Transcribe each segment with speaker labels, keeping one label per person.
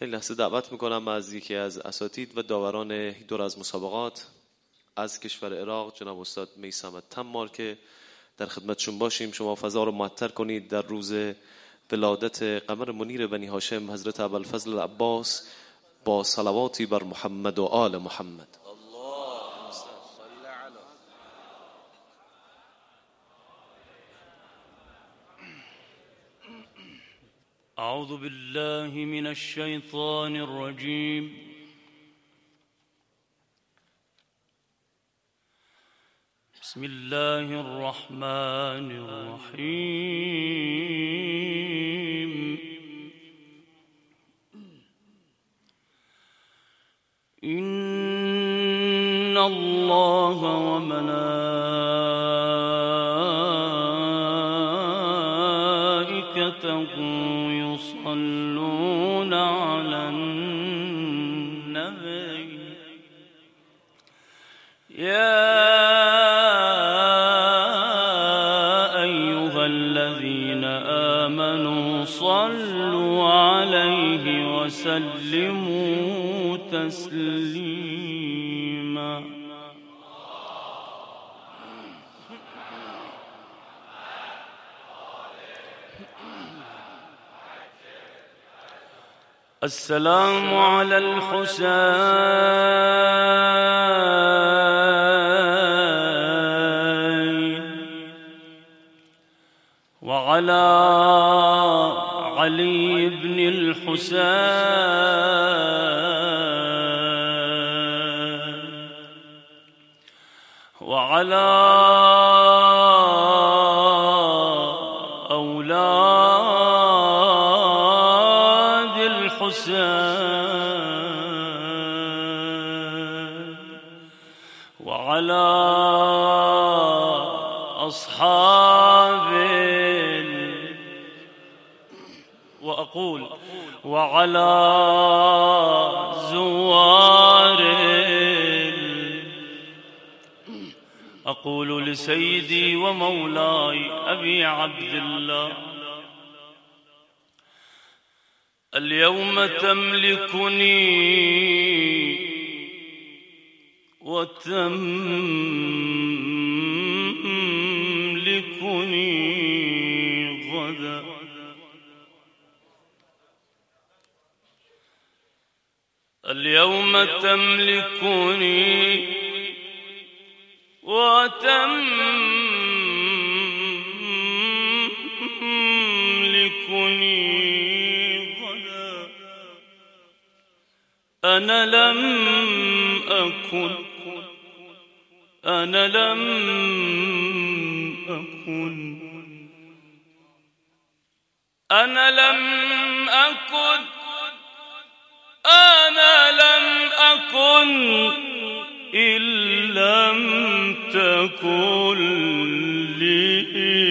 Speaker 1: این لحظه دعوت میکنم از یکی از اساتید و داوران دور از مسابقات از کشور عراق، جناب استاد میثم تمار، که در خدمتشون باشیم. شما فضا رو معطر کنید در روز ولادت قمر منیر بنی هاشم حضرت ابوالفضل العباس با صلواتی بر محمد و آل محمد.
Speaker 2: أعوذ بالله من الشيطان الرجيم. بسم الله الرحمن الرحيم. إن الله وملائكته يصلون على النبي يا أيها الذين آمنوا صلوا عليه وسلموا تسليما. السلام على الحسين وعلى علي بن الحسين وعلى أولاد الحسين وعلى أصحاب وأقول وعلى زوار أقول لسيدي ومولاي أبي عبد الله اليوم تملكني وتملكني غدا. اليوم تملكني وتملكني غدا. أنا لم أكن أنا لم أكن أنا لم أكن أنا لم أكن إن لم تكن لي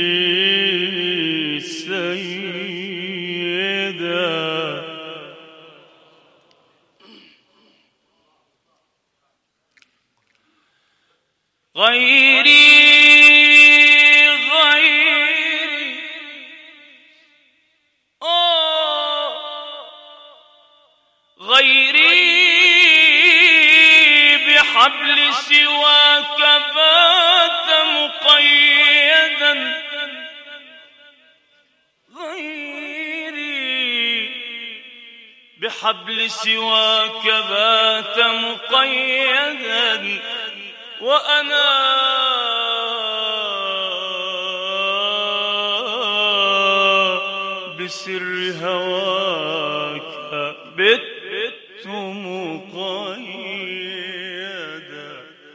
Speaker 2: سيدا. غيري بحبل سواك بات مقيدا. غيري بحبل سواك بات مقيدا. وأنا بسر هواك بت مقيدا.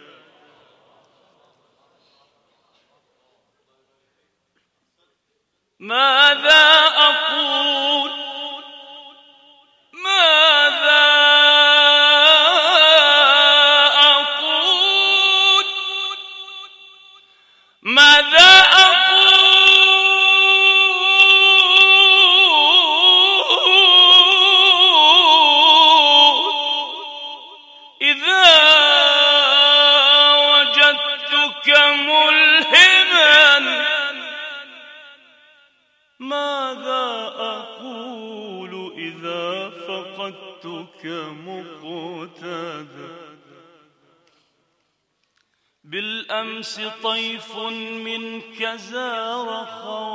Speaker 2: ماذا أقول ماذا أقول ماذا أقول فقدتك مقتدا. بالأمس طيف منك زار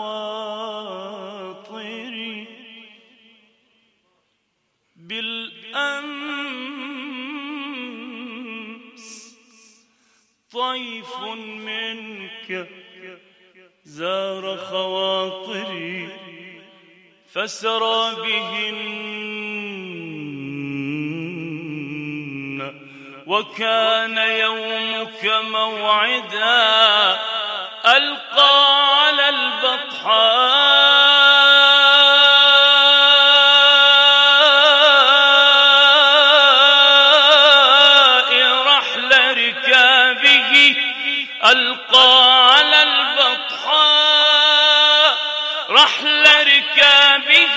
Speaker 2: خواطري، بالأمس طيف منك زار خواطري، فسرى بهن وكان يومك موعدا. ألقى على البطحاء رحل ركابه، ألقى على البطحاء رحل ركابه،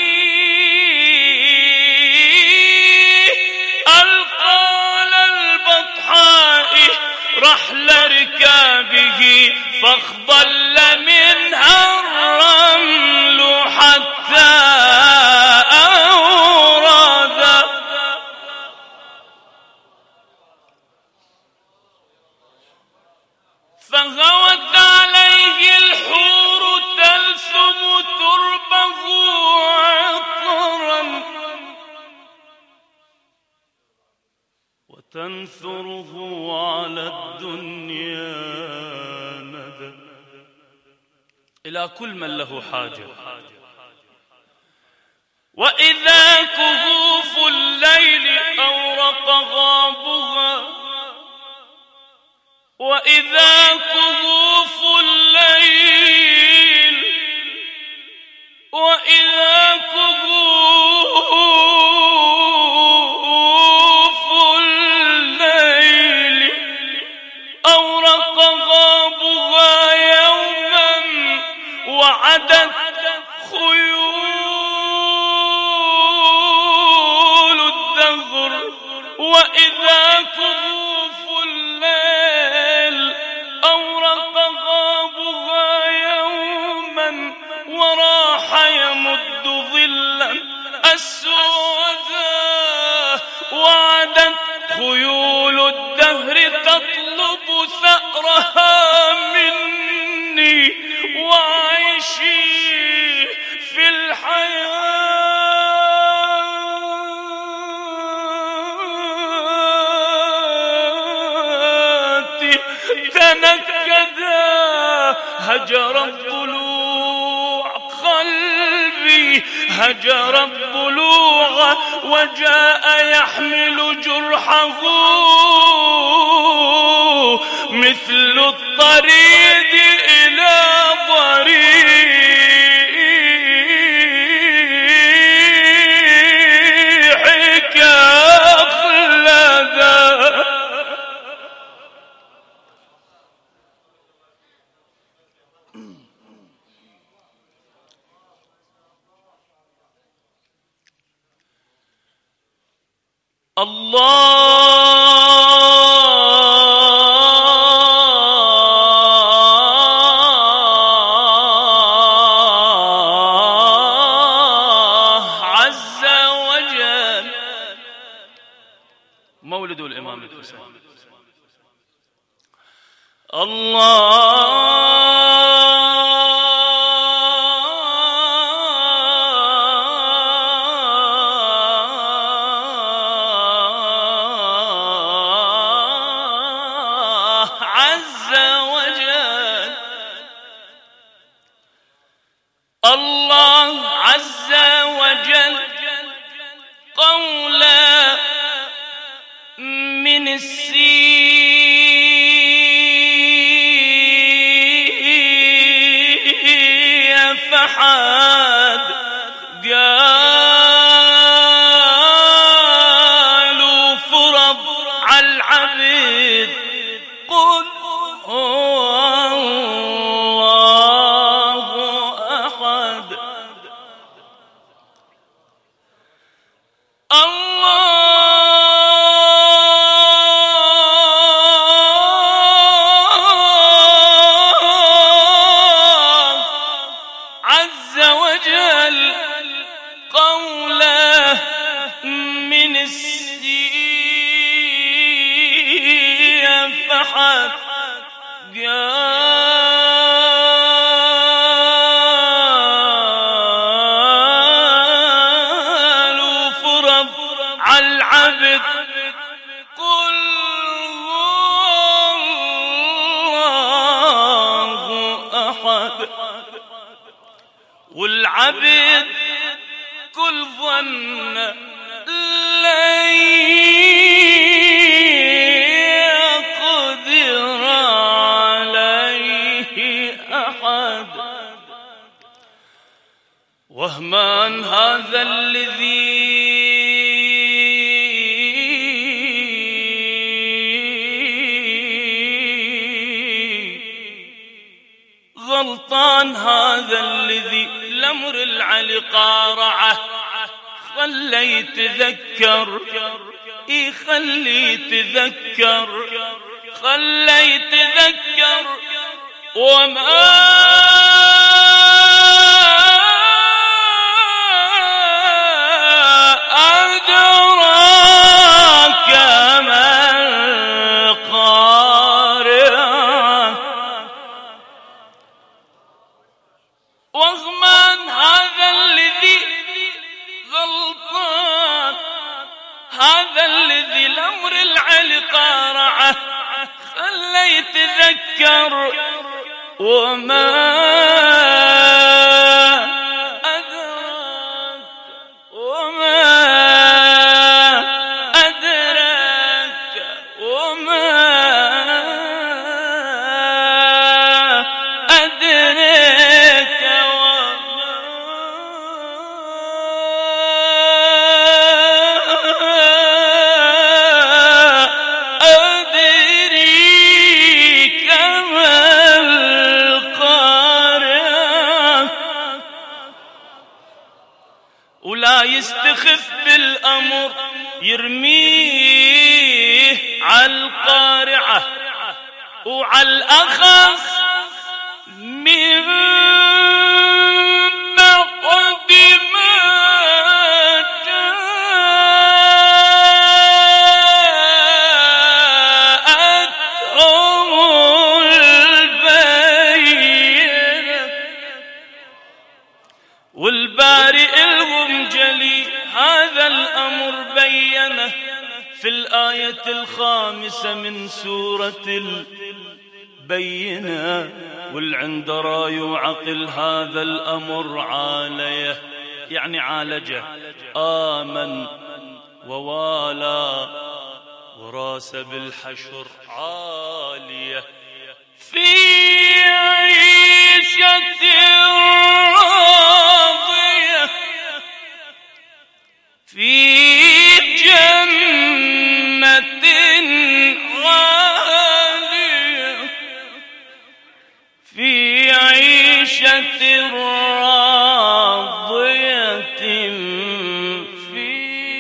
Speaker 2: ألقى على البطحاء رحل ركابه، فاخضل منها الرمل حتى أورد. فغوت عليه الحور تلثم تربه عطرا، وتنثره على الدنيا ندى. إلى كل من له حاجة. وإذا كهوف الليل أورق غابها، وإذا كهوف الليل، وإذا كهوف الليل أورق غابها يوما وعدت خيول الدهر، وإذا كهوف الليل أورق غابها يوما وراح يمد ظلا أسودا، وعدت خيول الدهر تطلب ثأرها مني، وعيشي في الحياة تنكدا. هجر الضلوع قلبي، هجر الضلوع وجاء يحمل جرحه مثل الطريد إلى ضريحك أخلدا. الله عز وجل. مولد الإمام الحسين. الله عز وجل قولا من السي فحاد، قالوا فرض على العبد قل هو الله أحد. الله العبد قل هو الله أحد، والعبد كل ظن لن يقدر عليه أحد. وهمان هذا الذي غلطان، هذا الذي لمر العلي قارعه، خلي يتذكر، خلي يتذكر، خلي يتذكر. وما أدراك ما القارعة. وغمان هذا الذي غلطان، هذا الذي الأمر العلي قارعه، خلي يتذكر. وما أدراك، وما أدراك، وما أدراك، وما أدريك ما القارعة. ولا يستخف بالأمر يرميه على القارعة، وعلى الأخص من بعد ما جاءتهم البينة. والبارئ لهم جلي هذا الأمر بينه في الآية 5 من سورة البينة. والعند راي وعقل هذا الأمر عاليه، يعني عالجه، آمن ووالى وراس بالحشر عالية في عيشة راضية في جنة عالية في عيشة راضية في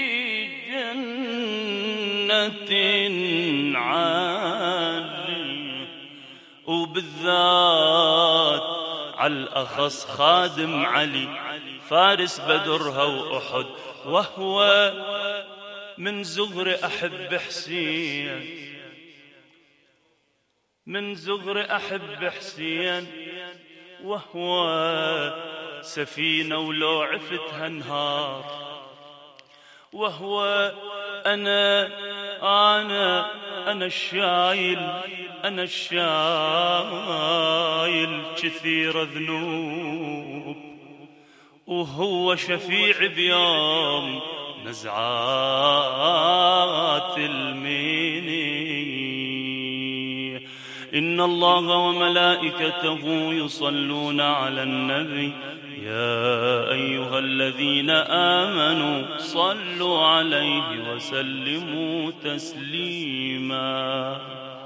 Speaker 2: جنة عالية. وبالذات على الأخص خادم علي فارس بدرها وأحد، وهو من زغر أحب حسين، من زغر أحب حسين، وهو سفينة ولو عفتها نهار، وهو أنا الشايل كثير ذنوب، وهو شفيع بيوم نزعات المني. إن الله وملائكته يصلون على النبي يا أيها الذين آمنوا صلوا عليه وسلموا تسليما.